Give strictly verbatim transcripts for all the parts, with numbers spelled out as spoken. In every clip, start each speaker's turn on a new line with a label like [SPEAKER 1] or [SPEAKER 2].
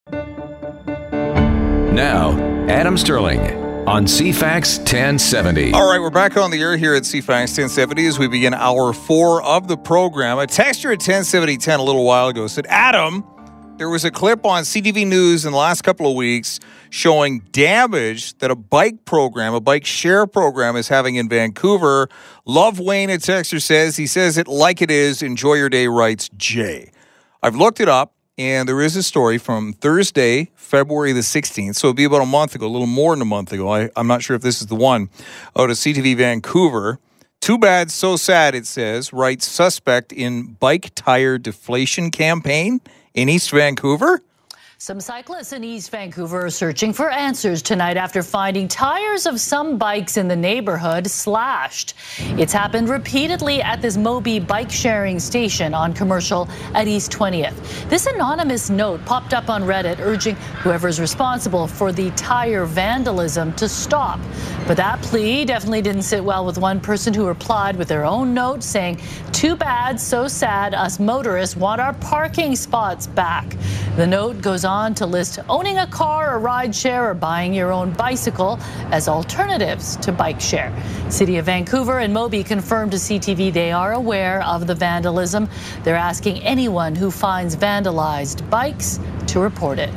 [SPEAKER 1] Now, Adam Sterling on C FAX ten seventy.
[SPEAKER 2] All right, we're back on the air here at C FAX ten seventy as we begin hour four of the program. A texter at ten seventy ten a little while ago said, Adam, there was a clip on C T V News in the last couple of weeks showing damage that a bike program, a bike share program is having in Vancouver. Love Wayne, a texter says. He says it like it is. Enjoy your day, writes Jay. I've looked it up. And there is a story from Thursday, February the sixteenth, so it'll be about a month ago, a little more than a month ago. I, I'm not sure if this is the one, out of C T V Vancouver. Too bad, so sad, it says, writes suspect in bike tire deflation campaign in East Vancouver.
[SPEAKER 3] Some cyclists in East Vancouver are searching for answers tonight after finding tires of some bikes in the neighborhood slashed. It's happened repeatedly at this Moby bike sharing station on Commercial at East twentieth. This anonymous note popped up on Reddit urging whoever's responsible for the tire vandalism to stop. But that plea definitely didn't sit well with one person who replied with their own note saying, "Too bad, so sad, us motorists want our parking spots back." The note goes on on to list owning a car, a ride share, or buying your own bicycle as alternatives to bike share. City of Vancouver and Moby confirmed to C T V they are aware of the vandalism. They're asking anyone who finds vandalized bikes to report it.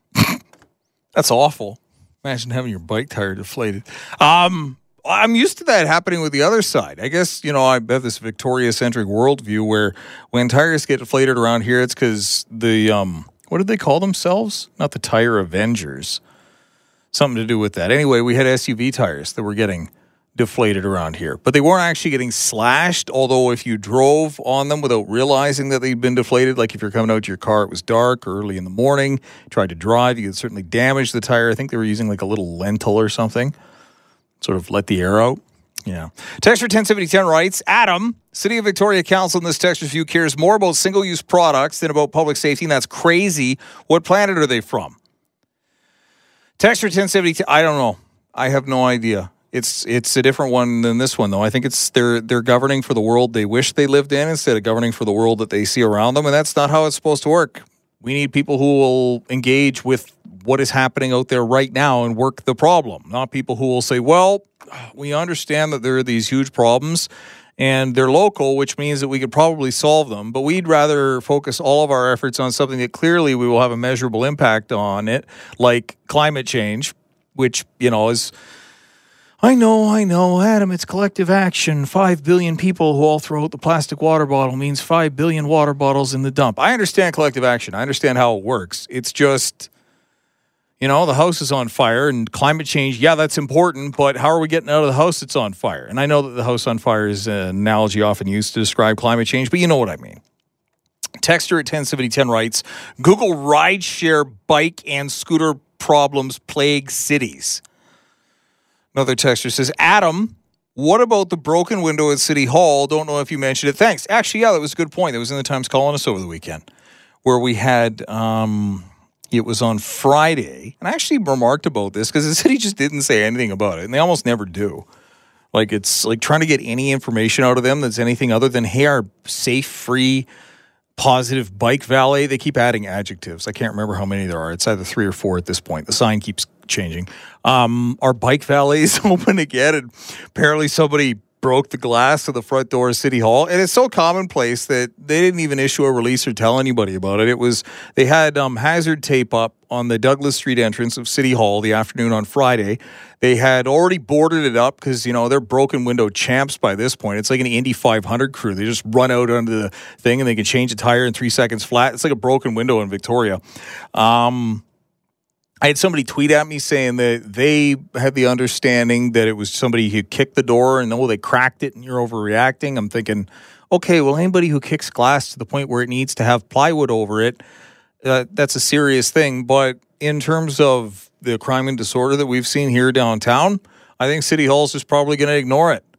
[SPEAKER 2] That's awful. Imagine having your bike tire deflated. Um, I'm used to that happening with the other side. I guess, you know, I have this Victoria-centric worldview where when tires get deflated around here, it's because the... um. What did they call themselves? Not the Tire Avengers. Something to do with that. Anyway, we had S U V tires that were getting deflated around here. But they weren't actually getting slashed, although if you drove on them without realizing that they'd been deflated, like if you're coming out to your car, it was dark or early in the morning, tried to drive, you could certainly damage the tire. I think they were using like a little lentil or something, sort of let the air out. Yeah. Texter ten seventy ten writes, Adam, City of Victoria Council in this text review cares more about single-use products than about public safety, and that's crazy. What planet are they from? Texter ten seventy ten, I don't know. I have no idea. It's it's a different one than this one, though. I think it's they're they're governing for the world they wish they lived in instead of governing for the world that they see around them, and that's not how it's supposed to work. We need people who will engage with what is happening out there right now and work the problem, not people who will say, well, we understand that there are these huge problems and they're local, which means that we could probably solve them, but we'd rather focus all of our efforts on something that clearly we will have a measurable impact on it, like climate change, which, you know, is... I know, I know, Adam, it's collective action. Five billion people who all throw out the plastic water bottle means five billion water bottles in the dump. I understand collective action. I understand how it works. It's just, you know, the house is on fire and climate change, yeah, that's important, but how are we getting out of the house that's on fire? And I know that the house on fire is an analogy often used to describe climate change, but you know what I mean. Texter at ten seventy ten writes, Google rideshare bike and scooter problems plague cities. Another texter says, Adam, what about the broken window at City Hall? Don't know if you mentioned it. Thanks. Actually, yeah, that was a good point. It was in the Times Colonist over the weekend where we had, um, it was on Friday. And I actually remarked about this because the city just didn't say anything about it. And they almost never do. Like, it's like trying to get any information out of them that's anything other than, hey, our safe, free, positive bike valet. They keep adding adjectives. I can't remember how many there are. It's either three or four at this point. The sign keeps changing. Um, our bike valet is open again, and apparently somebody broke the glass of the front door of City Hall, and it's so commonplace that they didn't even issue a release or tell anybody about it. It was, they had um, hazard tape up on the Douglas Street entrance of City Hall the afternoon on Friday. They had already boarded it up because, you know, they're broken window champs by this point. It's like an Indy five hundred crew. They just run out under the thing and they can change a tire in three seconds flat. It's like a broken window in Victoria. Um... I had somebody tweet at me saying that they had the understanding that it was somebody who kicked the door and, oh, they cracked it and you're overreacting. I'm thinking, okay, well, anybody who kicks glass to the point where it needs to have plywood over it, uh, that's a serious thing. But in terms of the crime and disorder that we've seen here downtown, I think City Hall's just probably going to ignore it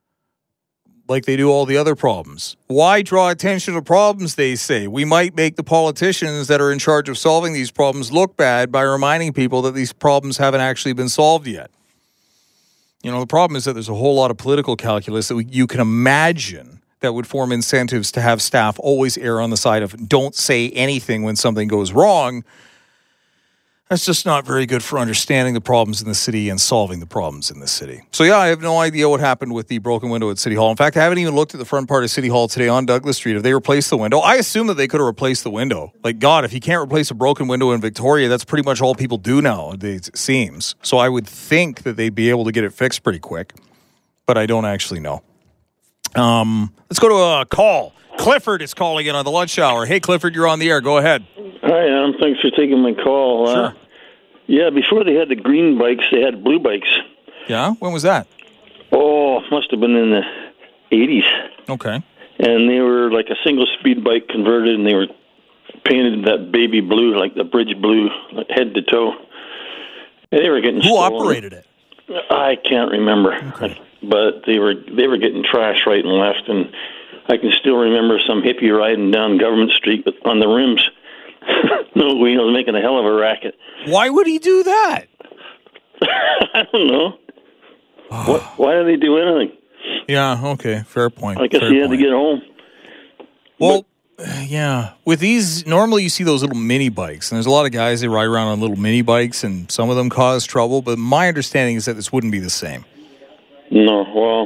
[SPEAKER 2] like they do all the other problems. Why draw attention to problems, they say? We might make the politicians that are in charge of solving these problems look bad by reminding people that these problems haven't actually been solved yet. You know, the problem is that there's a whole lot of political calculus that we, you can imagine that would form incentives to have staff always err on the side of don't say anything when something goes wrong. That's just not very good for understanding the problems in the city and solving the problems in the city. So, yeah, I have no idea what happened with the broken window at City Hall. In fact, I haven't even looked at the front part of City Hall today on Douglas Street. If they replaced the window, I assume that they could have replaced the window. Like, God, if you can't replace a broken window in Victoria, that's pretty much all people do now, it seems. So I would think that they'd be able to get it fixed pretty quick, but I don't actually know. Um, let's go to a call. Clifford is calling in on the lunch hour. Hey, Clifford, you're on the air. Go ahead.
[SPEAKER 4] Hi, Adam. Thanks for taking my call.
[SPEAKER 2] Sure.
[SPEAKER 4] Uh, yeah, before they had the green bikes, they had blue bikes.
[SPEAKER 2] Yeah? When was that?
[SPEAKER 4] Oh, must have been in the eighties.
[SPEAKER 2] Okay.
[SPEAKER 4] And they were like a single-speed bike converted, and they were painted that baby blue, like the bridge blue, like head to toe. And they were getting
[SPEAKER 2] Who
[SPEAKER 4] stolen.
[SPEAKER 2] operated it?
[SPEAKER 4] I can't remember.
[SPEAKER 2] Okay.
[SPEAKER 4] But they were they were getting trashed right and left, and I can still remember some hippie riding down Government Street with, on the rims. No wheels, making a hell of a racket.
[SPEAKER 2] Why would he do that?
[SPEAKER 4] I don't know. what, why do they do anything?
[SPEAKER 2] Yeah, okay, fair point.
[SPEAKER 4] I guess
[SPEAKER 2] fair
[SPEAKER 4] he had
[SPEAKER 2] point.
[SPEAKER 4] to get home.
[SPEAKER 2] Well, but, yeah. With these, normally you see those little mini bikes, and there's a lot of guys that ride around on little mini bikes, and some of them cause trouble, but my understanding is that this wouldn't be the same.
[SPEAKER 4] No, well,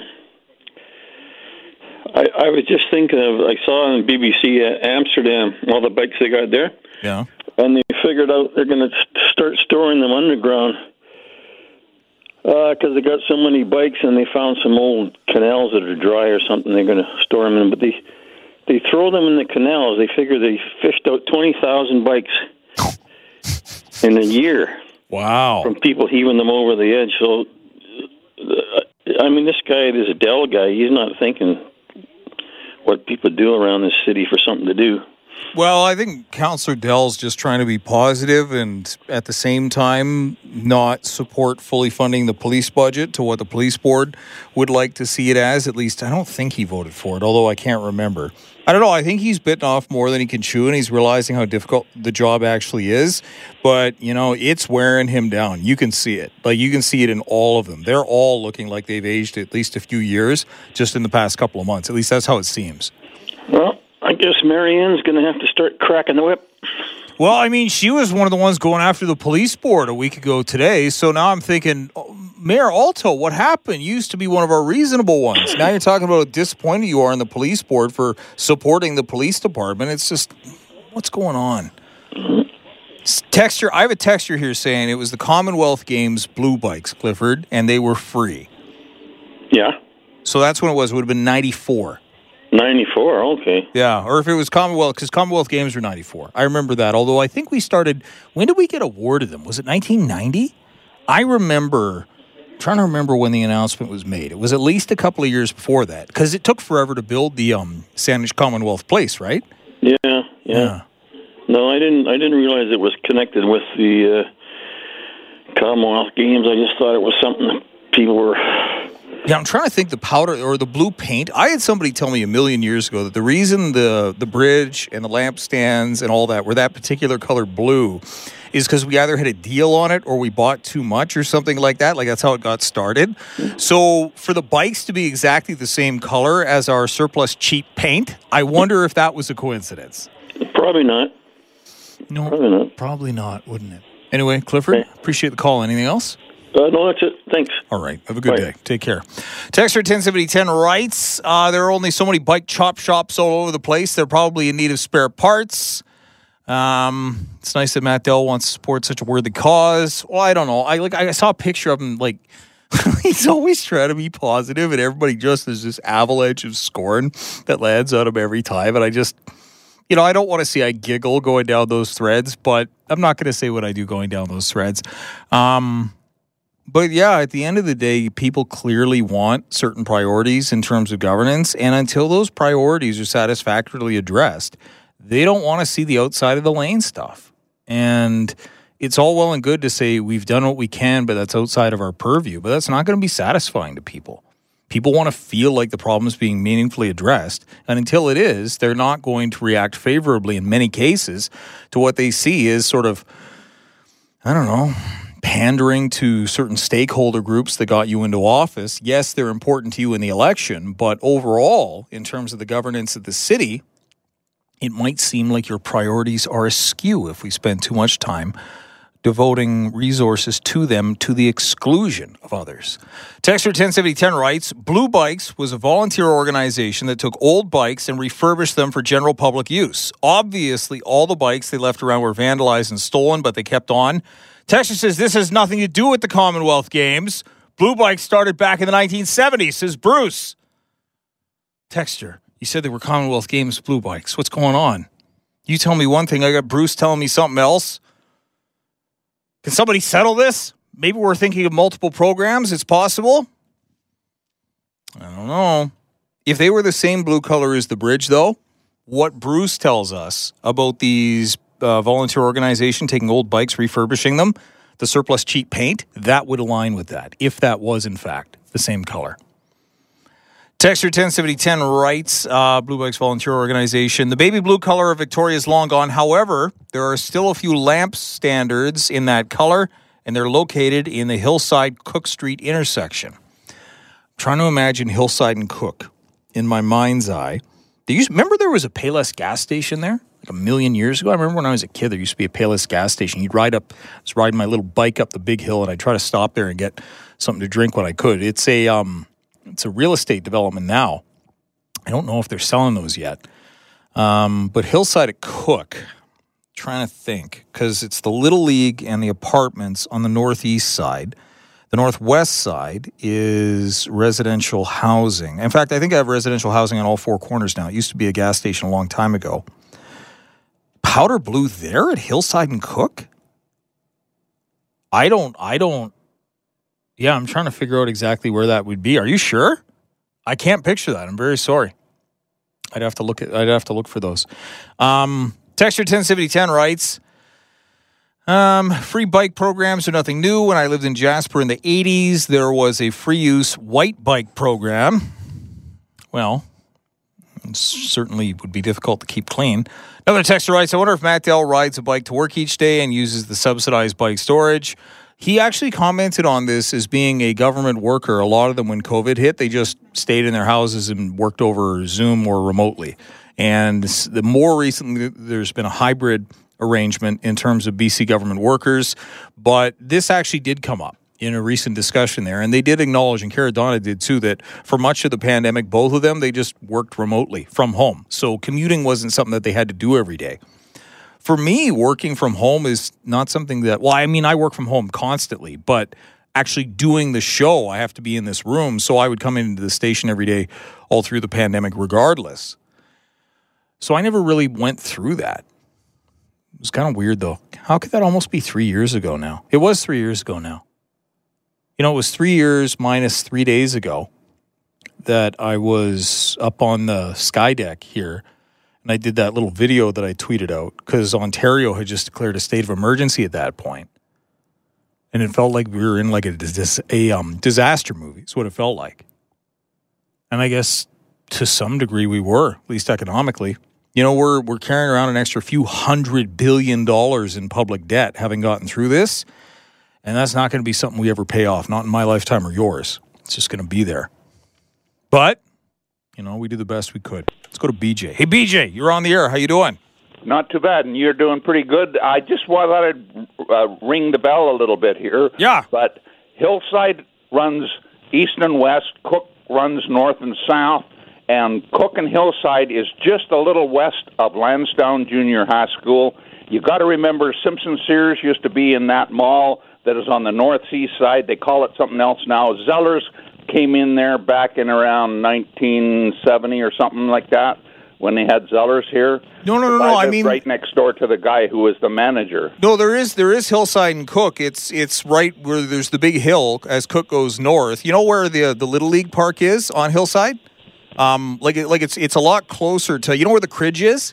[SPEAKER 4] I, I was just thinking of, I saw on B B C uh, Amsterdam, all the bikes they got there.
[SPEAKER 2] Yeah.
[SPEAKER 4] And they figured out they're going to start storing them underground because uh, they got so many bikes, and they found some old canals that are dry or something. They're going to store them in, but they they throw them in the canals. They figure they fished out twenty thousand bikes in a year.
[SPEAKER 2] Wow.
[SPEAKER 4] From people heaving them over the edge. So, uh, I mean, this guy, this Dell guy, he's not thinking what people do around this city for something to do.
[SPEAKER 2] Well, I think Councillor Dell's just trying to be positive and at the same time not support fully funding the police budget to what the police board would like to see it as. At least I don't think he voted for it, although I can't remember. I don't know. I think he's bitten off more than he can chew, and he's realizing how difficult the job actually is. But, you know, it's wearing him down. You can see it. Like, you can see it in all of them. They're all looking like they've aged at least a few years just in the past couple of months. At least that's how it seems.
[SPEAKER 4] Well, I guess Marianne's going to have to start cracking the whip.
[SPEAKER 2] Well, I mean, she was one of the ones going after the police board a week ago today. So now I'm thinking, oh, Mayor Alto, what happened? You used to be one of our reasonable ones. Now you're talking about how disappointed you are in the police board for supporting the police department. It's just, what's going on? Texture, I have a texture here saying it was the Commonwealth Games blue bikes, Clifford, and they were free.
[SPEAKER 4] Yeah.
[SPEAKER 2] So that's when it was. It would have been ninety-four.
[SPEAKER 4] ninety-four, okay.
[SPEAKER 2] Yeah, or if it was Commonwealth, because Commonwealth Games were ninety-four. I remember that, although I think we started, when did we get awarded them? Was it nineteen ninety? I remember, I'm trying to remember when the announcement was made. It was at least a couple of years before that, because it took forever to build the um, Saanich Commonwealth Place, right?
[SPEAKER 4] Yeah, yeah, yeah. No, I didn't I didn't realize it was connected with the uh, Commonwealth Games. I just thought it was something that people were...
[SPEAKER 2] Yeah, I'm trying to think the powder or the blue paint. I had somebody tell me a million years ago that the reason the, the bridge and the lampstands and all that were that particular color blue is because we either had a deal on it or we bought too much or something like that. Like, that's how it got started. So for the bikes to be exactly the same color as our surplus cheap paint, I wonder if that was a coincidence.
[SPEAKER 4] Probably not.
[SPEAKER 2] No,
[SPEAKER 4] probably not.
[SPEAKER 2] Probably not, wouldn't it? Anyway, Clifford, okay. Appreciate the call. Anything else?
[SPEAKER 4] Uh, no, that's it. Thanks.
[SPEAKER 2] All right. Have a good
[SPEAKER 4] Bye.
[SPEAKER 2] day. Take care. Texter ten seventy ten writes, uh, there are only so many bike chop shops all over the place. They're probably in need of spare parts. Um, it's nice that Matt Dell wants to support such a worthy cause. Well, I don't know. I like. I saw a picture of him, like, he's always trying to be positive, and everybody just has this avalanche of scorn that lands on him every time. And I just, you know, I don't want to see I giggle going down those threads, but I'm not going to say what I do going down those threads. Um... But yeah, at the end of the day, people clearly want certain priorities in terms of governance. And until those priorities are satisfactorily addressed, they don't want to see the outside of the lane stuff. And it's all well and good to say we've done what we can, but that's outside of our purview. But that's not going to be satisfying to people. People want to feel like the problem is being meaningfully addressed. And until it is, they're not going to react favorably in many cases to what they see as sort of, I don't know, pandering to certain stakeholder groups that got you into office. Yes, they're important to you in the election, but overall, in terms of the governance of the city, it might seem like your priorities are askew if we spend too much time devoting resources to them to the exclusion of others. Texter ten seventy ten writes, Blue Bikes was a volunteer organization that took old bikes and refurbished them for general public use. Obviously, all the bikes they left around were vandalized and stolen, but they kept on. Texter says this has nothing to do with the Commonwealth Games. Blue Bikes started back in the nineteen seventies, says Bruce. Texter, you said they were Commonwealth Games Blue Bikes. What's going on? You tell me one thing, I got Bruce telling me something else. Can somebody settle this? Maybe we're thinking of multiple programs. It's possible. I don't know. If they were the same blue color as the bridge, though, what Bruce tells us about these uh, volunteer organization taking old bikes, refurbishing them, the surplus cheap paint, that would align with that, if that was, in fact, the same color. Texture ten seventy ten writes, uh, Blue Bikes Volunteer Organization, the baby blue color of Victoria is long gone. However, there are still a few lamp standards in that color, and they're located in the Hillside Cook Street intersection. I'm trying to imagine Hillside and Cook in my mind's eye. Do you remember there was a Payless gas station there? Like a million years ago? I remember when I was a kid, there used to be a Payless gas station. You'd ride up, I was riding my little bike up the big hill, and I'd try to stop there and get something to drink when I could. It's a... um. It's a real estate development now. I don't know if they're selling those yet. Um, but Hillside at Cook, trying to think, because it's the Little League and the apartments on the northeast side. The northwest side is residential housing. In fact, I think I have residential housing on all four corners now. It used to be a gas station a long time ago. Powder blue there at Hillside and Cook? I don't, I don't, Yeah, I'm trying to figure out exactly where that would be. Are you sure? I can't picture that. I'm very sorry. I'd have to look at. I'd have to look for those. Um, Texture ten seventy ten writes, um, free bike programs are nothing new. When I lived in Jasper in the eighties, there was a free use white bike program. Well, it certainly would be difficult to keep clean. Another texter writes, I wonder if Matt Dell rides a bike to work each day and uses the subsidized bike storage. He actually commented on this as being a government worker. A lot of them, when COVID hit, they just stayed in their houses and worked over Zoom or remotely. And the more recently, there's been a hybrid arrangement in terms of B C government workers. But this actually did come up in a recent discussion there. And they did acknowledge, and Caradonna did too, that for much of the pandemic, both of them, they just worked remotely from home. So commuting wasn't something that they had to do every day. For me, working from home is not something that, well, I mean, I work from home constantly, but actually doing the show, I have to be in this room. So I would come into the station every day all through the pandemic regardless. So I never really went through that. It was kind of weird, though. How could that almost be three years ago now? It was three years ago now. You know, it was three years minus three days ago that I was up on the sky deck here. And I did that little video that I tweeted out because Ontario had just declared a state of emergency at that point. And it felt like we were in like a, a um, disaster movie. It's what it felt like. And I guess to some degree we were, at least economically. You know, we're we're carrying around an extra few hundred billion dollars in public debt having gotten through this. And that's not going to be something we ever pay off, not in my lifetime or yours. It's just going to be there. But, you know, we do the best we could. Let's go to B J. Hey, B J, you're on the air. How you doing?
[SPEAKER 5] Not too bad, and you're doing pretty good. I just thought I'd uh, ring the bell a little bit here.
[SPEAKER 2] Yeah.
[SPEAKER 5] But Hillside runs east and west. Cook runs north and south. And Cook and Hillside is just a little west of Lansdowne Junior High School. You got to remember Simpson Sears used to be in that mall that is on the northeast side. They call it something else now. Zellers came in there back in around nineteen seventy or something like that when they had Zellers here.
[SPEAKER 2] No, no, no, no. I mean,
[SPEAKER 5] right next door to the guy who was the manager.
[SPEAKER 2] No, there is there is Hillside and Cook. It's it's right where there's the big hill as Cook goes north. You know where the the Little League Park is on Hillside? Um, like like it's it's a lot closer to, you know where the Cridge is?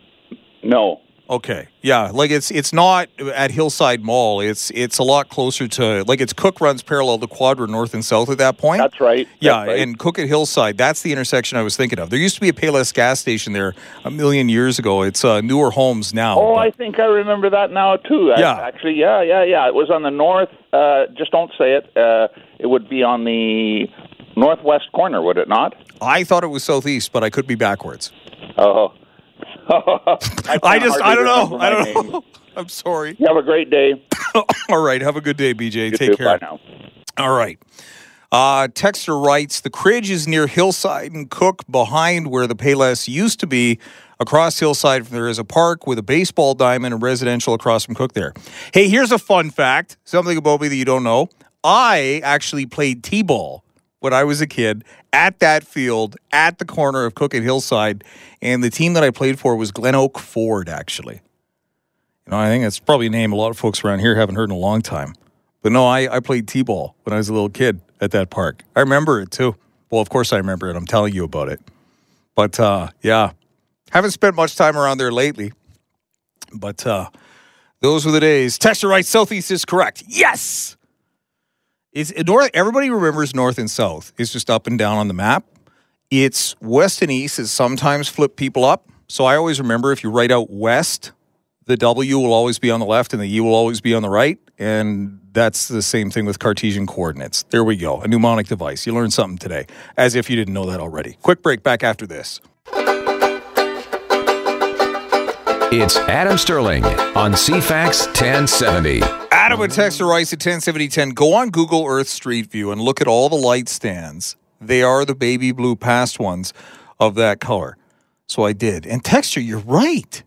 [SPEAKER 5] No.
[SPEAKER 2] Okay. Yeah, like it's it's not at Hillside Mall. It's it's a lot closer to, like, it's Cook runs parallel to Quadra north and south at that point.
[SPEAKER 5] That's right. That's
[SPEAKER 2] yeah,
[SPEAKER 5] right.
[SPEAKER 2] And Cook at Hillside, that's the intersection I was thinking of. There used to be a Payless gas station there a million years ago. It's uh, newer homes now.
[SPEAKER 5] Oh,
[SPEAKER 2] but...
[SPEAKER 5] I think I remember that now too.
[SPEAKER 2] Yeah.
[SPEAKER 5] I, actually, yeah, yeah, yeah. It was on the north. Uh, just don't say it. Uh, it would be on the northwest corner, would it not?
[SPEAKER 2] I thought it was southeast, but I could be backwards.
[SPEAKER 5] Oh.
[SPEAKER 2] I, I just, I don't know. I don't know. I'm sorry.
[SPEAKER 5] You have a great day.
[SPEAKER 2] All right. Have a good day, B J.
[SPEAKER 5] You
[SPEAKER 2] Take
[SPEAKER 5] too.
[SPEAKER 2] care.
[SPEAKER 5] Bye now.
[SPEAKER 2] All right. Uh, Texter writes, the Cridge is near Hillside and Cook, behind where the Payless used to be. Across Hillside, there is a park with a baseball diamond and residential across from Cook there. Hey, here's a fun fact, something about me that you don't know. I actually played T-ball when I was a kid at that field at the corner of Cook and Hillside, and the team that I played for was Glen Oak Ford, actually. You know, I think that's probably a name a lot of folks around here haven't heard in a long time. But no, I, I played T-ball when I was a little kid at that park. I remember it, too. Well, of course I remember it. I'm telling you about it. But, uh, yeah, haven't spent much time around there lately. But uh, those were the days. Texture right, Southeast is correct. Yes! It's north. Everybody remembers north and south. It's just up and down on the map. It's west and east that sometimes flip people up. So I always remember if you write out west, the W will always be on the left and the E will always be on the right. And that's the same thing with Cartesian coordinates. There we go. A mnemonic device. You learned something today, as if you didn't know that already. Quick break, back after this.
[SPEAKER 1] It's Adam Sterling on C FAX ten seventy.
[SPEAKER 2] Adam and Texter Rice at ten seventy ten. Go on Google Earth Street View and look at all the light stands. They are the baby blue past ones of that color. So I did. And Texter, you're right.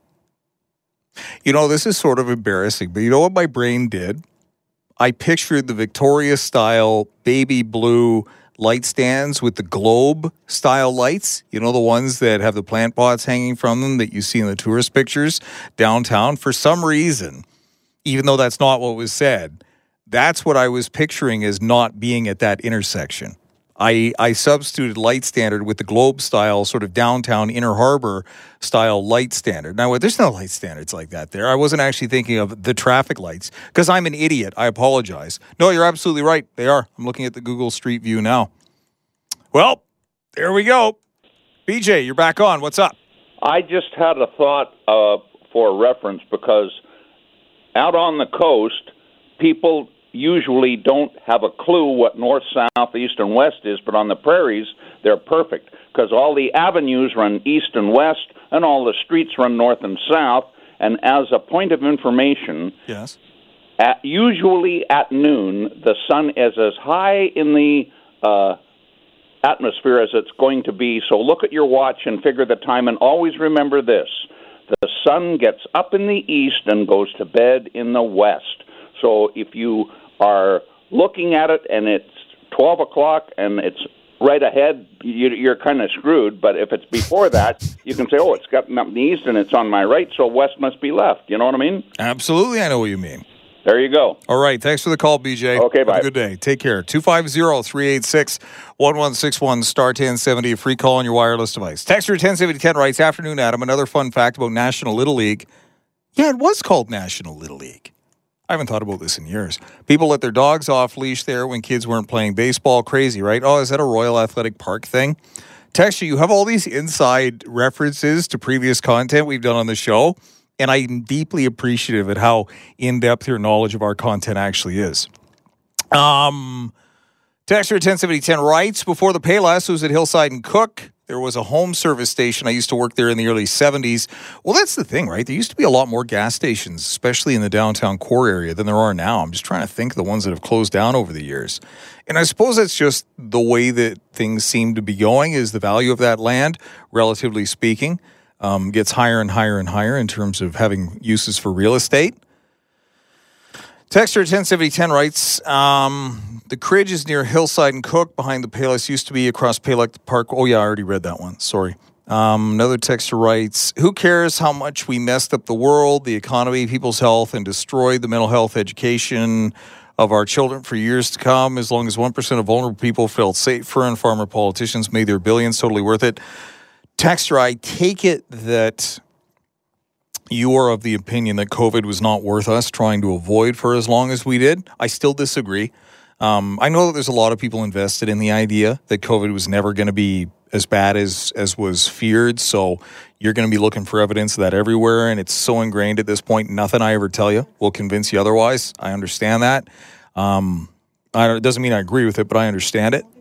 [SPEAKER 2] You know, this is sort of embarrassing, but you know what my brain did? I pictured the Victoria-style baby blue light stands with the globe-style lights. You know, the ones that have the plant pots hanging from them that you see in the tourist pictures downtown. For some reason, even though that's not what was said, that's what I was picturing as not being at that intersection. I, I substituted light standard with the globe style, sort of downtown Inner Harbor style light standard. Now, there's no light standards like that there. I wasn't actually thinking of the traffic lights because I'm an idiot. I apologize. No, you're absolutely right. They are. I'm looking at the Google Street View now. Well, there we go. B J, you're back on. What's up?
[SPEAKER 5] I just had a thought uh, for reference because out on the coast, people usually don't have a clue what north, south, east, and west is, but on the prairies, they're perfect because all the avenues run east and west, and all the streets run north and south. And as a point of information,
[SPEAKER 2] yes,
[SPEAKER 5] at, usually at noon, the sun is as high in the uh, atmosphere as it's going to be. So look at your watch and figure the time, and always remember this. The sun gets up in the east and goes to bed in the west. So if you are looking at it and it's twelve o'clock and it's right ahead, you, you're kind of screwed. But if it's before that, you can say, oh, it's gotten up in the east and it's on my right, so west must be left. You know what I mean?
[SPEAKER 2] Absolutely, I know what you mean.
[SPEAKER 5] There you go.
[SPEAKER 2] All right, thanks for the call, B J.
[SPEAKER 5] Okay,
[SPEAKER 2] Have
[SPEAKER 5] bye.
[SPEAKER 2] a good day. Take care. two five zero, three eight six, one one six one, star ten seventy, a free call on your wireless device. Texter ten seventy ten writes, afternoon, Adam, another fun fact about National Little League. Yeah, it was called National Little League. I haven't thought about this in years. People let their dogs off leash there when kids weren't playing baseball. Crazy, right? Oh, is that a Royal Athletic Park thing? Texture, you have all these inside references to previous content we've done on the show, and I'm deeply appreciative at how in-depth your knowledge of our content actually is. Um, Texture ten seventy ten writes, before the Payless was at Hillside and Cook, there was a home service station. I used to work there in the early seventies. Well, that's the thing, right? There used to be a lot more gas stations, especially in the downtown core area, than there are now. I'm just trying to think of the ones that have closed down over the years. And I suppose that's just the way that things seem to be going, is the value of that land, relatively speaking, um, gets higher and higher and higher in terms of having uses for real estate. Texter ten seventy ten writes, um, the Cridge is near Hillside and Cook, behind the Payless, used to be across Payless Park. Oh, yeah, I already read that one. Sorry. Um, another texter writes, who cares how much we messed up the world, the economy, people's health, and destroyed the mental health education of our children for years to come, as long as one percent of vulnerable people felt safer and farmer politicians made their billions totally worth it. Texter, I take it that you are of the opinion that COVID was not worth us trying to avoid for as long as we did. I still disagree. Um, I know that there's a lot of people invested in the idea that COVID was never going to be as bad as, as was feared. So you're going to be looking for evidence of that everywhere. And it's so ingrained at this point, nothing I ever tell you will convince you otherwise. I understand that. Um, I don't, it doesn't mean I agree with it, but I understand it.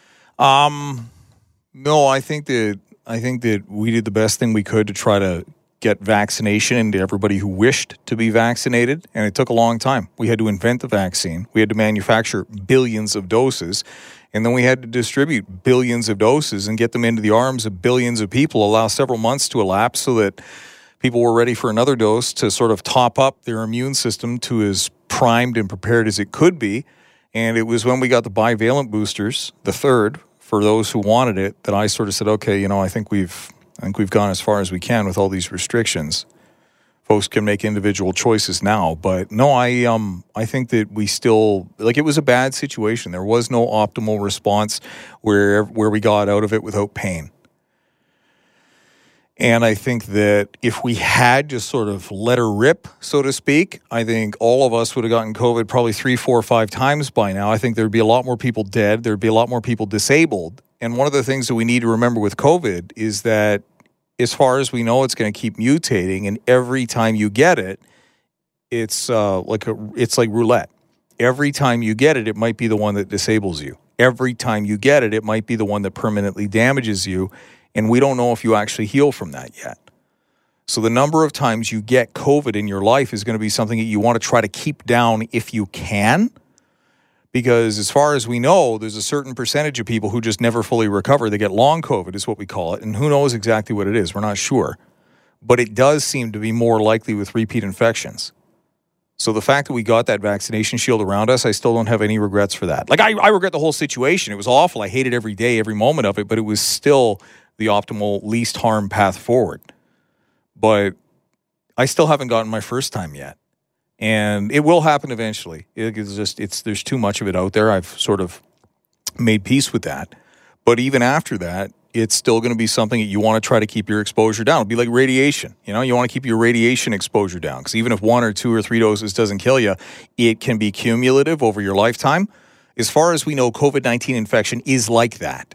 [SPEAKER 2] Um, no, I think that I think that we did the best thing we could to try to get vaccination into everybody who wished to be vaccinated, and it took a long time. We had to invent the vaccine. We had to manufacture billions of doses, and then we had to distribute billions of doses and get them into the arms of billions of people, allow several months to elapse so that people were ready for another dose to sort of top up their immune system to as primed and prepared as it could be. And it was when we got the bivalent boosters, the third, for those who wanted it, that I sort of said, okay, you know, I think we've I think we've gone as far as we can with all these restrictions. Folks can make individual choices now, but no, I um I think that we still, like, it was a bad situation. There was no optimal response where where we got out of it without pain. And I think that if we had just sort of let her rip, so to speak, I think all of us would have gotten COVID probably three, four, five times by now. I think there'd be a lot more people dead. There'd be a lot more people disabled. And one of the things that we need to remember with COVID is that as far as we know, it's going to keep mutating. And every time you get it, it's uh, like a, it's like roulette. Every time you get it, it might be the one that disables you. Every time you get it, it might be the one that permanently damages you. And we don't know if you actually heal from that yet. So the number of times you get COVID in your life is going to be something that you want to try to keep down if you can. Because as far as we know, there's a certain percentage of people who just never fully recover. They get long COVID is what we call it. And who knows exactly what it is. We're not sure. But it does seem to be more likely with repeat infections. So the fact that we got that vaccination shield around us, I still don't have any regrets for that. Like, I, I regret the whole situation. It was awful. I hated every day, every moment of it. But it was still the optimal least harm path forward. But I still haven't gotten my first time yet. And it will happen eventually. It's just, it's, there's too much of it out there. I've sort of made peace with that. But even after that, it's still going to be something that you want to try to keep your exposure down. It'll be like radiation. You know, you want to keep your radiation exposure down. Because even if one or two or three doses doesn't kill you, it can be cumulative over your lifetime. As far as we know, COVID nineteen infection is like that.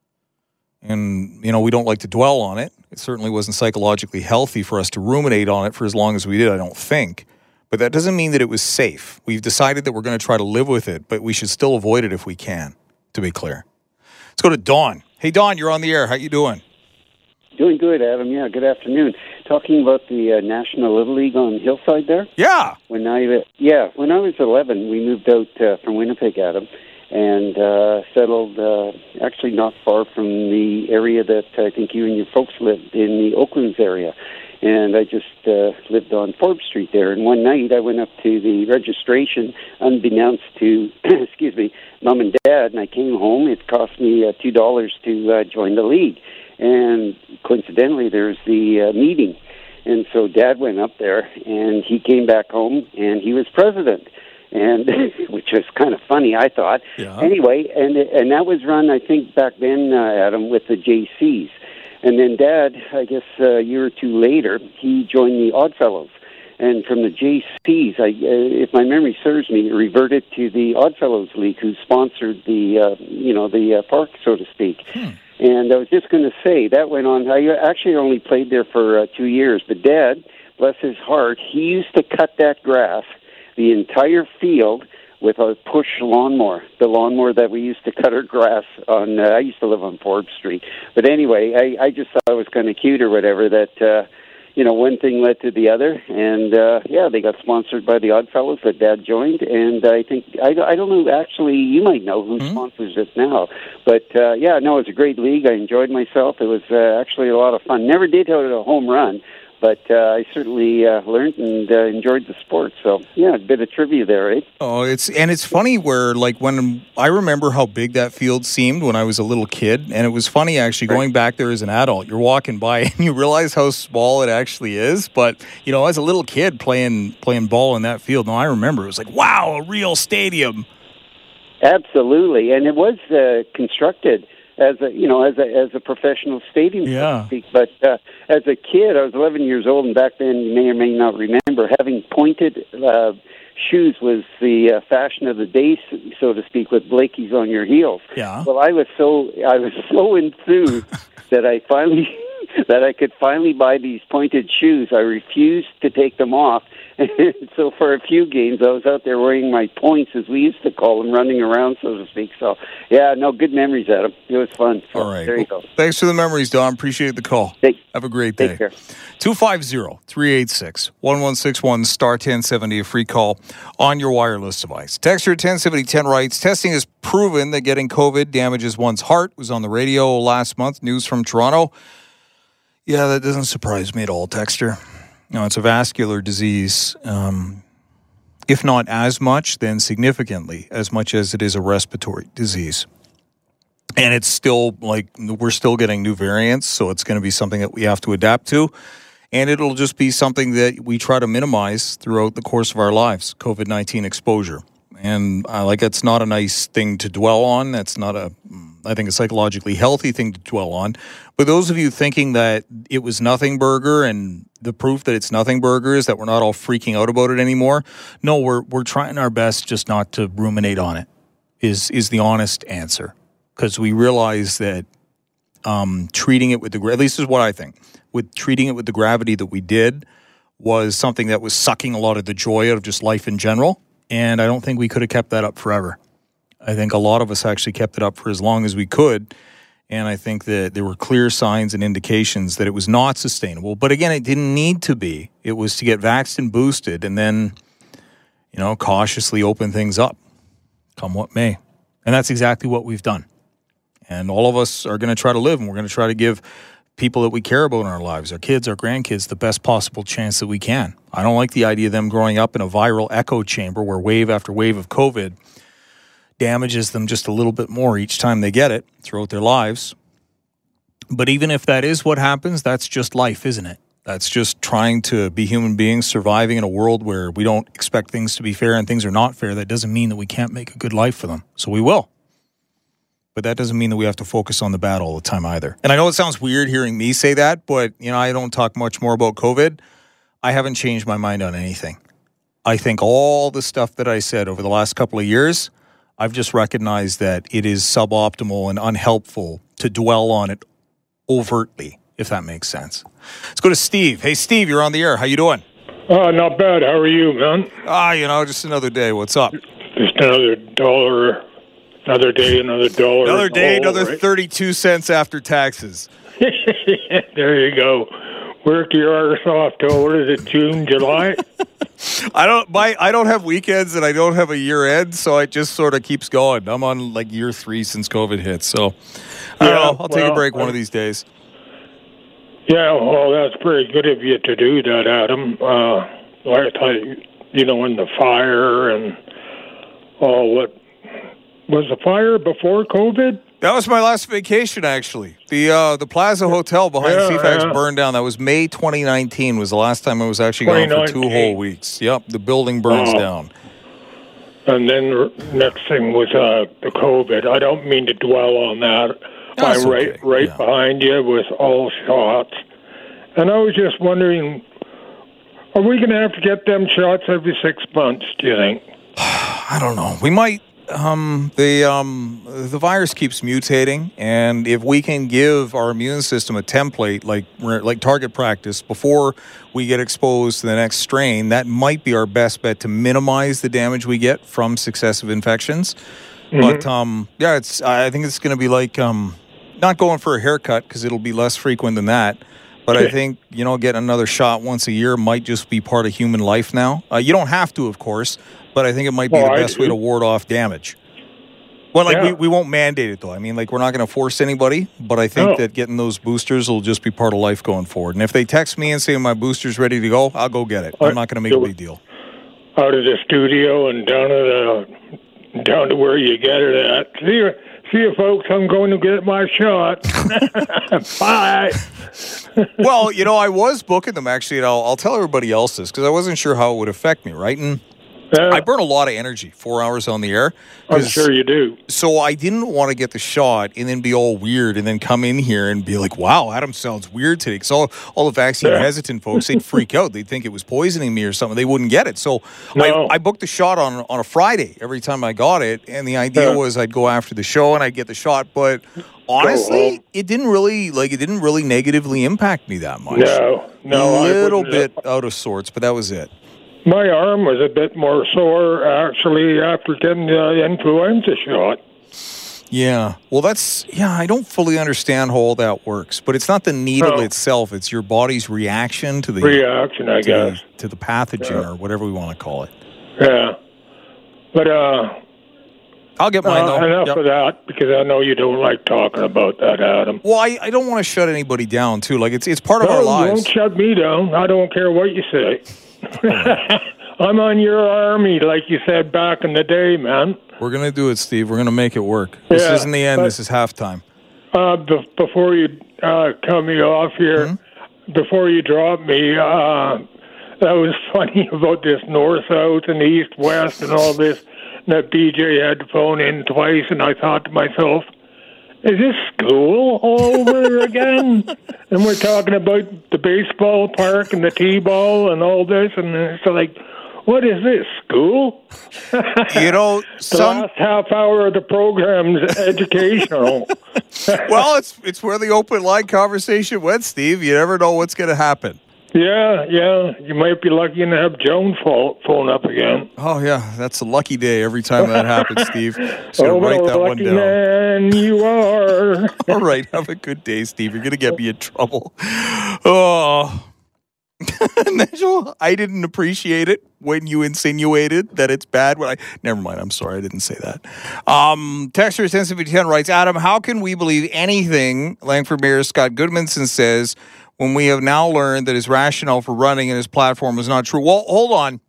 [SPEAKER 2] And, you know, we don't like to dwell on it. It certainly wasn't psychologically healthy for us to ruminate on it for as long as we did, I don't think. But that doesn't mean that it was safe. We've decided that we're going to try to live with it, but we should still avoid it if we can, to be clear. Let's go to Don. Hey, Don, you're on the air. How you doing?
[SPEAKER 6] Doing good, Adam. Yeah, good afternoon. Talking about the uh, National Little League on Hillside there.
[SPEAKER 2] Yeah.
[SPEAKER 6] When I uh, yeah, when I was eleven, we moved out uh, from Winnipeg, Adam, and uh, settled uh, actually not far from the area that I think you and your folks lived in, the Oaklands area. And I just uh, lived on Forbes Street there. And one night I went up to the registration, unbeknownst to, excuse me, Mom and Dad, and I came home. It cost me uh, two dollars to uh, join the league. And coincidentally, there's the uh, meeting. And so Dad went up there, and he came back home, and he was president. And which was kind of funny, I thought.
[SPEAKER 2] Yeah.
[SPEAKER 6] Anyway, and and that was run, I think, back then, uh, Adam, with the J Cs. And then Dad, I guess uh, a year or two later, he joined the Oddfellows. And from the J Cs, I, uh, if my memory serves me, it reverted to the Oddfellows League, who sponsored the, uh, you know, the uh, park, so to speak. Hmm. And I was just going to say, that went on. I actually only played there for uh, two years. But Dad, bless his heart, he used to cut that grass, the entire field, with a push lawnmower, the lawnmower that we used to cut our grass on. Uh, I used to live on Forbes Street. But anyway, I, I just thought it was kind of cute or whatever that, uh, you know, one thing led to the other. And, uh, yeah, they got sponsored by the Oddfellows that Dad joined. And I think, I, I don't know, actually, you might know who mm-hmm. sponsors it now. But, uh, yeah, no, it was a great league. I enjoyed myself. It was uh, actually a lot of fun. Never did hit a home run. But uh, I certainly uh, learned and uh, enjoyed the sport. So, yeah, a bit of trivia there, right?
[SPEAKER 2] Oh, it's and it's funny where, like, when I remember how big that field seemed when I was a little kid. And it was funny, actually, right. Going back there as an adult. You're walking by and you realize how small it actually is. But, you know, as a little kid playing playing ball in that field, no, I remember it was like, wow, a real stadium.
[SPEAKER 6] Absolutely. And it was uh, constructed as a, you know, as a as a professional stadium,
[SPEAKER 2] yeah.
[SPEAKER 6] so to speak. But uh, as a kid, I was eleven years old, and back then, you may or may not remember, having pointed uh, shoes was the uh, fashion of the day, so to speak, with Blakey's on your heels.
[SPEAKER 2] Yeah.
[SPEAKER 6] Well, I was so I was so enthused that I finally that I could finally buy these pointed shoes. I refused to take them off. So for a few games, I was out there wearing my points, as we used to call them, running around, so to speak. So, yeah, no, good memories, Adam. It was fun. So,
[SPEAKER 2] all right.
[SPEAKER 6] There you go.
[SPEAKER 2] Thanks for the memories, Don. Appreciate the call.
[SPEAKER 6] Take,
[SPEAKER 2] Have a great day.
[SPEAKER 6] Take care.
[SPEAKER 2] two five zero, three eight six, one one six one, star ten seventy, a free call on your wireless device. Texture ten seventy ten writes, testing has proven that getting COVID damages one's heart. Was on the radio last month. News from Toronto. Yeah, that doesn't surprise me at all, Texture. No, it's a vascular disease. Um, if not as much, then significantly as much as it is a respiratory disease. And it's still like we're still getting new variants, so it's going to be something that we have to adapt to. And it'll just be something that we try to minimize throughout the course of our lives, COVID nineteen exposure. And uh, like, it's not a nice thing to dwell on. That's not a, I think, a psychologically healthy thing to dwell on. But those of you thinking that it was nothing burger, and the proof that it's nothing burger is that we're not all freaking out about it anymore. No, we're we're trying our best just not to ruminate on it, is is the honest answer. Because we realize that um, treating it with the, at least is what I think, with treating it with the gravity that we did was something that was sucking a lot of the joy out of just life in general. And I don't think we could have kept that up forever. I think a lot of us actually kept it up for as long as we could. And I think that there were clear signs and indications that it was not sustainable. But again, it didn't need to be. It was to get vaxxed and boosted and then, you know, cautiously open things up, come what may. And that's exactly what we've done. And all of us are going to try to live, and we're going to try to give people that we care about in our lives, our kids, our grandkids, the best possible chance that we can. I don't like the idea of them growing up in a viral echo chamber where wave after wave of COVID damages them just a little bit more each time they get it throughout their lives. But even if that is what happens, that's just life, isn't it? That's just trying to be human beings, surviving in a world where we don't expect things to be fair and things are not fair. That doesn't mean that we can't make a good life for them. So we will. But that doesn't mean that we have to focus on the bad all the time either. And I know it sounds weird hearing me say that, but you know, I don't talk much more about COVID. I haven't changed my mind on anything. I think all the stuff that I said over the last couple of years, I've just recognized that it is suboptimal and unhelpful to dwell on it overtly, if that makes sense. Let's go to Steve. Hey, Steve, you're on the air. How you doing?
[SPEAKER 7] Oh, not bad. How are you, man?
[SPEAKER 2] Ah, you know, just another day. What's up?
[SPEAKER 7] Just another dollar, another day, another dollar.
[SPEAKER 2] Another day,
[SPEAKER 7] oh,
[SPEAKER 2] another
[SPEAKER 7] right?
[SPEAKER 2] thirty-two cents after taxes.
[SPEAKER 7] There you go. Work your arse off till, what is it, June, July?
[SPEAKER 2] I don't my I don't have weekends and I don't have a year end, so it just sort of keeps going. I'm on like year three since COVID hit, so I
[SPEAKER 7] Yeah,
[SPEAKER 2] don't know. I'll take
[SPEAKER 7] well,
[SPEAKER 2] a break one
[SPEAKER 7] I-
[SPEAKER 2] of these days.
[SPEAKER 7] Yeah, well, that's pretty good of you to do that, Adam. Uh, I thought, you know, in the fire and all what... Was the fire before COVID?
[SPEAKER 2] That was my last vacation, actually. The uh, the Plaza Hotel behind
[SPEAKER 7] Yeah,
[SPEAKER 2] C FAX
[SPEAKER 7] yeah.
[SPEAKER 2] burned down. That was May twenty nineteen was the last time I was actually gone for two
[SPEAKER 7] twenty nineteen.
[SPEAKER 2] whole weeks. Yep, the building burns
[SPEAKER 7] Oh.
[SPEAKER 2] down.
[SPEAKER 7] And then r- next thing was uh, the COVID. I don't mean to dwell on that.
[SPEAKER 2] That's
[SPEAKER 7] I'm right,
[SPEAKER 2] okay,
[SPEAKER 7] right
[SPEAKER 2] yeah.
[SPEAKER 7] behind you with all shots. And I was just wondering, are we going to have to get them shots every six months, do you think?
[SPEAKER 2] I don't know. We might. Um, the um, the virus keeps mutating, and if we can give our immune system a template like like target practice before we get exposed to the next strain, that might be our best bet to minimize the damage we get from successive infections. Mm-hmm. But um, yeah, it's I think it's going to be like um, not going for a haircut because it'll be less frequent than that. But I think, you know, getting another shot once a year might just be part of human life now. Uh, you don't have to, of course, but I think it might be
[SPEAKER 7] Well,
[SPEAKER 2] the
[SPEAKER 7] I
[SPEAKER 2] best
[SPEAKER 7] do.
[SPEAKER 2] way to ward off damage. Well, like,
[SPEAKER 7] Yeah.
[SPEAKER 2] we, we won't mandate it, though. I mean, like, we're not going to force anybody, but I think
[SPEAKER 7] No.
[SPEAKER 2] that getting those boosters will just be part of life going forward. And if they text me and say my booster's ready to go, I'll go get it. I'm not going to make a big deal.
[SPEAKER 7] Out of the studio and down to the down to where you get it at. See you, see you, folks. I'm going to get my shot. Bye.
[SPEAKER 2] Well, you know, I was booking them, actually, and I'll, I'll tell everybody else this, because I wasn't sure how it would affect me, right? And
[SPEAKER 7] Yeah.
[SPEAKER 2] I burn a lot of energy, four hours on the air.
[SPEAKER 7] I'm sure you do.
[SPEAKER 2] So I didn't want to get the shot and then be all weird and then come in here and be like, wow, Adam sounds weird today. Because all, all the vaccine
[SPEAKER 7] Yeah.
[SPEAKER 2] hesitant folks, they'd freak out. They'd think it was poisoning me or something. They wouldn't get it. So
[SPEAKER 7] No.
[SPEAKER 2] I, I booked the shot on, on a Friday every time I got it. And the idea
[SPEAKER 7] Yeah.
[SPEAKER 2] was I'd go after the show and I'd get the shot. But honestly,
[SPEAKER 7] home.
[SPEAKER 2] it didn't really, like, it didn't really negatively impact me that much.
[SPEAKER 7] No, no.
[SPEAKER 2] A
[SPEAKER 7] I
[SPEAKER 2] little
[SPEAKER 7] wouldn't-
[SPEAKER 2] bit out of sorts, but that was it.
[SPEAKER 7] My arm was a bit more sore, actually, after getting the influenza shot.
[SPEAKER 2] Yeah. Well, that's, yeah, I don't fully understand how all that works, but it's not the needle
[SPEAKER 7] No.
[SPEAKER 2] itself. It's your body's reaction to the,
[SPEAKER 7] Reaction, I
[SPEAKER 2] to
[SPEAKER 7] guess.
[SPEAKER 2] the, to the pathogen
[SPEAKER 7] Yeah.
[SPEAKER 2] or whatever we want to call it.
[SPEAKER 7] Yeah. But, uh,
[SPEAKER 2] I'll get mine,
[SPEAKER 7] uh,
[SPEAKER 2] though.
[SPEAKER 7] enough
[SPEAKER 2] Yep.
[SPEAKER 7] of that, because I know you don't like talking about that, Adam.
[SPEAKER 2] Well, I, I don't want to shut anybody down, too. Like, it's it's part of
[SPEAKER 7] No,
[SPEAKER 2] our
[SPEAKER 7] you
[SPEAKER 2] lives.
[SPEAKER 7] won't shut me down. I don't care what you say. I'm on your army, like you said back in the day, man.
[SPEAKER 2] We're going to do it, Steve. We're going to make it work. This
[SPEAKER 7] Yeah,
[SPEAKER 2] isn't the end.
[SPEAKER 7] but-
[SPEAKER 2] This is halftime.
[SPEAKER 7] Uh, be- before you uh, cut me off here,
[SPEAKER 2] Mm-hmm.
[SPEAKER 7] before you drop me, uh, that was funny about this north-south and east-west and all this. And that B J had to phone in twice, and I thought to myself, is this school all over again? And we're talking about the baseball park and the t-ball and all this, and it's like, what is this, school?
[SPEAKER 2] You know,
[SPEAKER 7] The
[SPEAKER 2] some
[SPEAKER 7] last half hour of the program's educational.
[SPEAKER 2] well, it's it's where the open line conversation went, Steve. You never know what's going to happen.
[SPEAKER 7] Yeah, yeah. You might be lucky to have Joan phone phone up again.
[SPEAKER 2] Oh, yeah, that's a lucky day every time that happens, Steve. Just
[SPEAKER 7] Oh,
[SPEAKER 2] going to write
[SPEAKER 7] what a
[SPEAKER 2] that one
[SPEAKER 7] lucky
[SPEAKER 2] down.
[SPEAKER 7] man you are.
[SPEAKER 2] All right, have a good day, Steve. You're going to get me in trouble. Oh. Nigel, I didn't appreciate it when you insinuated that it's bad. When I Never mind, I'm sorry, I didn't say that. Um, Texter ten seventy ten writes, Adam, how can we believe anything Langford Mayor Scott Goodmanson says when we have now learned that his rationale for running and his platform was not true? Well, hold on.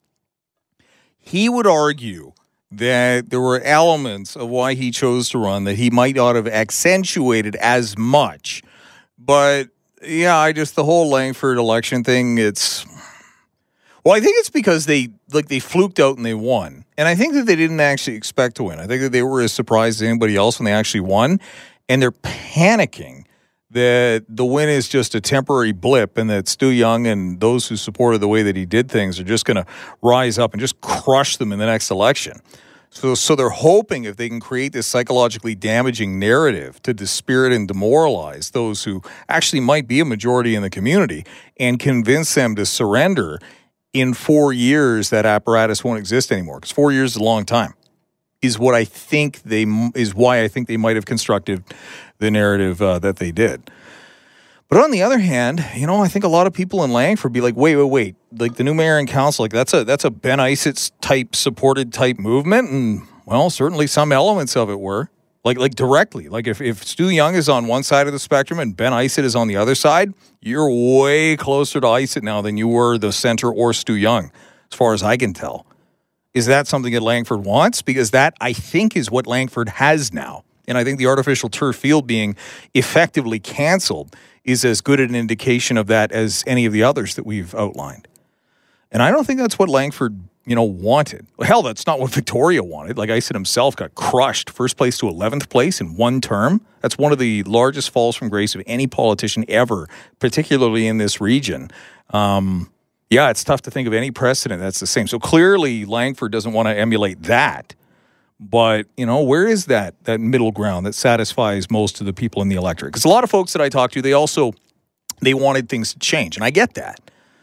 [SPEAKER 2] He would argue that there were elements of why he chose to run that he might not have accentuated as much. But, yeah, I just, the whole Langford election thing, it's, well, I think it's because they, like, they fluked out and they won. And I think that they didn't actually expect to win. I think that they were as surprised as anybody else when they actually won. And they're panicking that the win is just a temporary blip and that Stu Young and those who supported the way that he did things are just going to rise up and just crush them in the next election. So so they're hoping if they can create this psychologically damaging narrative to dispirit and demoralize those who actually might be a majority in the community and convince them to surrender, in four years that apparatus won't exist anymore. Because four years is a long time. Is what I think they is why I think they might have constructed the narrative uh, that they did. But on the other hand, you know, I think a lot of people in Langford be like, wait, wait, wait, like the new mayor and council, like that's a that's a Ben Isitz type supported type movement, and well, certainly some elements of it were like like directly. Like if if Stu Young is on one side of the spectrum and Ben Isitz is on the other side, you're way closer to Isitz now than you were the center or Stu Young, as far as I can tell. Is that something that Langford wants? Because that, I think, is what Langford has now. And I think the artificial turf field being effectively canceled is as good an indication of that as any of the others that we've outlined. And I don't think that's what Langford, you know, wanted. Hell, that's not what Victoria wanted. Like Isitz himself got crushed, first place to eleventh place in one term. That's one of the largest falls from grace of any politician ever, particularly in this region. Um, yeah, it's tough to think of any precedent that's the same. So clearly Langford doesn't want to emulate that. But, you know, where is that that middle ground that satisfies most of the people in the electorate? Because a lot of folks that I talk to, they also, they wanted things to change. And I get that.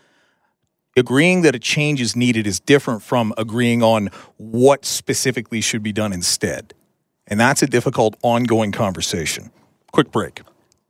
[SPEAKER 2] Agreeing that a change is needed is different from agreeing on what specifically should be done instead. And that's a difficult ongoing conversation. Quick break.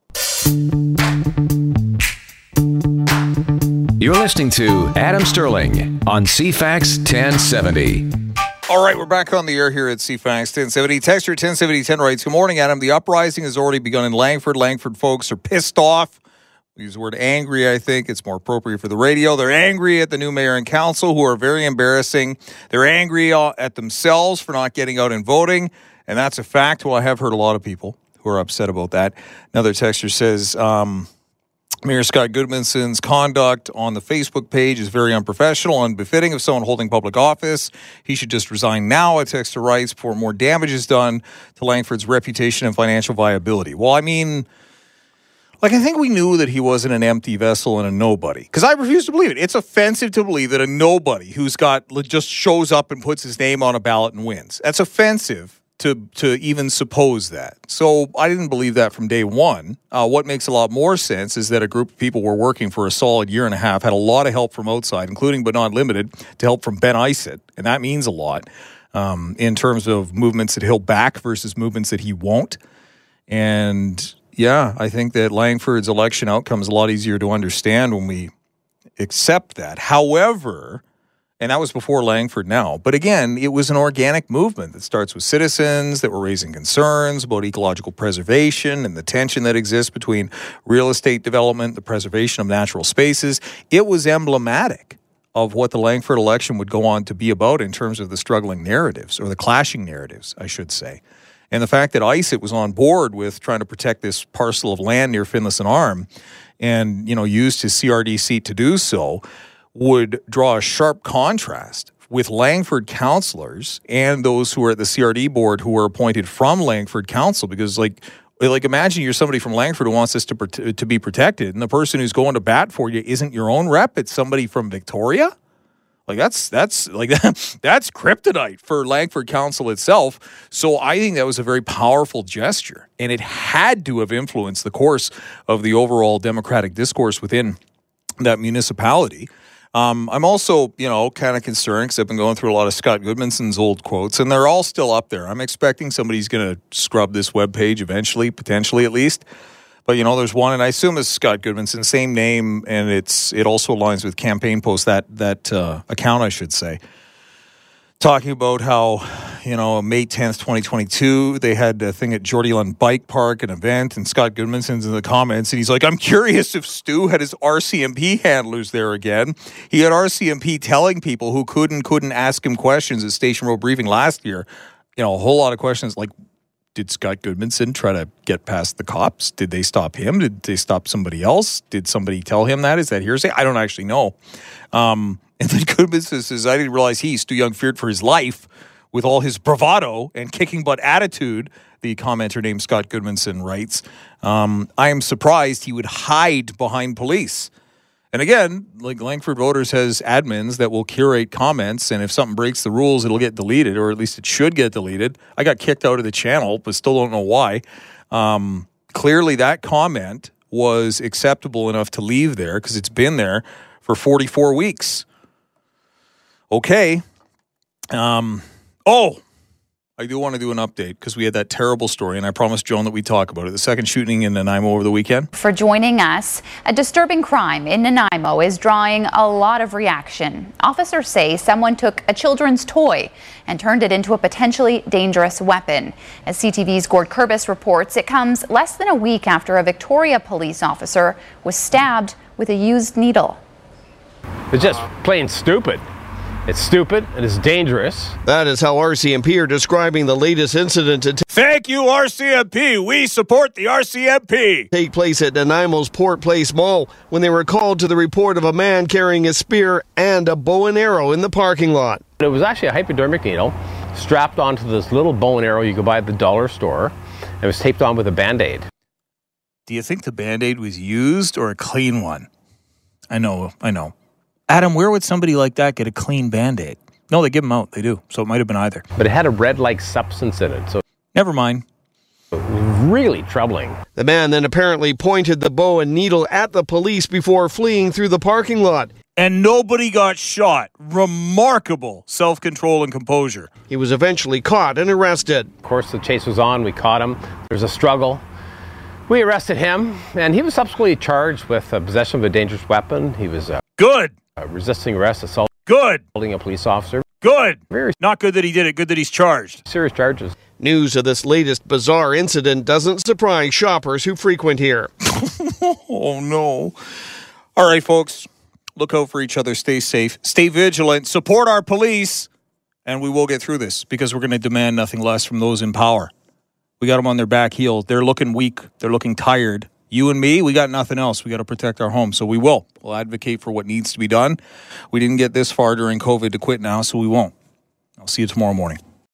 [SPEAKER 1] You're listening to Adam Sterling on C FAX ten seventy.
[SPEAKER 2] All right, we're back on the air here at C FAX ten seventy. Texture ten seventy ten writes, good morning, Adam. The uprising has already begun in Langford. Langford folks are pissed off. We use the word angry, I think. It's more appropriate for the radio. They're angry at the new mayor and council, who are very embarrassing. They're angry at themselves for not getting out and voting, and that's a fact. Well, I have heard a lot of people who are upset about that. Another texter says, um, Mayor Scott Goodmanson's conduct on the Facebook page is very unprofessional and unbefitting of someone holding public office. He should just resign now, a texter writes, before more damage is done to Langford's reputation and financial viability. Well, I mean, like, I think we knew that he wasn't an empty vessel and a nobody. Because I refuse to believe it. It's offensive to believe that a nobody who's got, just shows up and puts his name on a ballot and wins. That's offensive to to even suppose that. So I didn't believe that from day one. Uh, what makes a lot more sense is that a group of people were working for a solid year and a half, had a lot of help from outside, including but not limited to help from Ben Isett, and that means a lot um, in terms of movements that he'll back versus movements that he won't. And yeah, I think that Langford's election outcome is a lot easier to understand when we accept that. However, and that was before Langford now. But again, it was an organic movement that starts with citizens that were raising concerns about ecological preservation and the tension that exists between real estate development, the preservation of natural spaces. It was emblematic of what the Langford election would go on to be about in terms of the struggling narratives, or the clashing narratives, I should say. And the fact that Isett was on board with trying to protect this parcel of land near Finlayson Arm and, you know, used his C R D seat to do so would draw a sharp contrast with Langford councillors and those who are at the C R D board who were appointed from Langford Council. Because, like, like imagine you're somebody from Langford who wants this to to be protected, and the person who's going to bat for you isn't your own rep; it's somebody from Victoria. Like that's that's like that, that's kryptonite for Langford Council itself. So I think that was a very powerful gesture, and it had to have influenced the course of the overall democratic discourse within that municipality. Um, I'm also, you know, kind of concerned because I've been going through a lot of Scott Goodmanson's old quotes, and they're all still up there. I'm expecting somebody's going to scrub this webpage eventually, potentially at least. But, you know, there's one, and I assume it's Scott Goodmanson, same name, and it's it also aligns with Campaign Post, that, that uh, account, I should say, talking about how, you know, May tenth, twenty twenty-two, they had a thing at Geordieland Bike Park, an event, and Scott Goodmanson's in the comments, and he's like, I'm curious if Stu had his R C M P handlers there again. He had R C M P telling people who couldn't couldn't ask him questions at Station Road Briefing last year, you know, a whole lot of questions like, did Scott Goodmanson try to get past the cops? Did they stop him? Did they stop somebody else? Did somebody tell him that? Is that hearsay? I don't actually know. Um, and then Goodmanson says, I didn't realize he, Stu Young, feared for his life with all his bravado and kicking butt attitude, the commenter named Scott Goodmanson writes. Um, I am surprised he would hide behind police. And again, like Langford Voters has admins that will curate comments, and if something breaks the rules, it'll get deleted, or at least it should get deleted. I got kicked out of the channel, but still don't know why. Um, clearly, that comment was acceptable enough to leave there because it's been there for forty-four weeks. Okay. Um, oh, I do want to do an update because we had that terrible story, and I promised Joan that we'd talk about it. The second shooting in Nanaimo over the weekend.
[SPEAKER 8] For joining us, a disturbing crime in Nanaimo is drawing a lot of reaction. Officers say someone took a children's toy and turned it into a potentially dangerous weapon. As C T V's Gord Kurbis reports, it comes less than a week after a Victoria police officer was stabbed with a used needle.
[SPEAKER 9] It's just plain stupid. It's stupid and it's dangerous.
[SPEAKER 10] That is how R C M P are describing the latest incident to t-
[SPEAKER 2] Thank you, R C M P. We support the R C M P.
[SPEAKER 10] Take place at Nanaimo's Port Place Mall when they were called to the report of a man carrying a spear and a bow and arrow in the parking lot.
[SPEAKER 9] It was actually a hypodermic needle strapped onto this little bow and arrow you could buy at the dollar store. It was taped on with a Band-Aid.
[SPEAKER 2] Do you think the Band-Aid was used or a clean one? I know, I know. Adam, where would somebody like that get a clean Band-Aid? No, they give them out. They do. So it might have been either.
[SPEAKER 9] But it had a red-like substance in it. So
[SPEAKER 2] never mind.
[SPEAKER 9] Really troubling.
[SPEAKER 10] The man then apparently pointed the bow and needle at the police before fleeing through the parking lot.
[SPEAKER 2] And nobody got shot. Remarkable self-control and composure.
[SPEAKER 10] He was eventually caught and arrested.
[SPEAKER 9] Of course, the chase was on. We caught him. There was a struggle. We arrested him, and he was subsequently charged with uh, possession of a dangerous weapon. He was uh,
[SPEAKER 2] good.
[SPEAKER 9] Uh, resisting arrest, assault.
[SPEAKER 2] Good.
[SPEAKER 9] Holding a police officer.
[SPEAKER 2] Good.
[SPEAKER 9] Very
[SPEAKER 2] not good that he did it. Good that he's charged.
[SPEAKER 9] Serious charges.
[SPEAKER 10] News of this latest bizarre incident doesn't surprise shoppers who frequent here.
[SPEAKER 2] Oh, no. All right, folks. Look out for each other. Stay safe. Stay vigilant. Support our police. And we will get through this because we're going to demand nothing less from those in power. We got them on their back heel. They're looking weak. They're looking tired. You and me, we got nothing else. We got to protect our home, so we will. We'll advocate for what needs to be done. We didn't get this far during COVID to quit now, so we won't. I'll see you tomorrow morning.